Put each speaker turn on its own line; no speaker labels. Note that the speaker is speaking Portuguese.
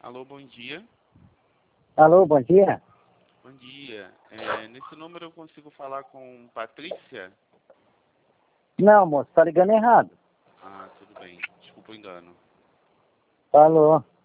Alô, bom dia.
Alô, bom dia.
Bom dia. Nesse número eu consigo falar com Patrícia?
Não, moço, tá ligando errado.
Ah, tudo bem. Desculpa o engano.
Alô.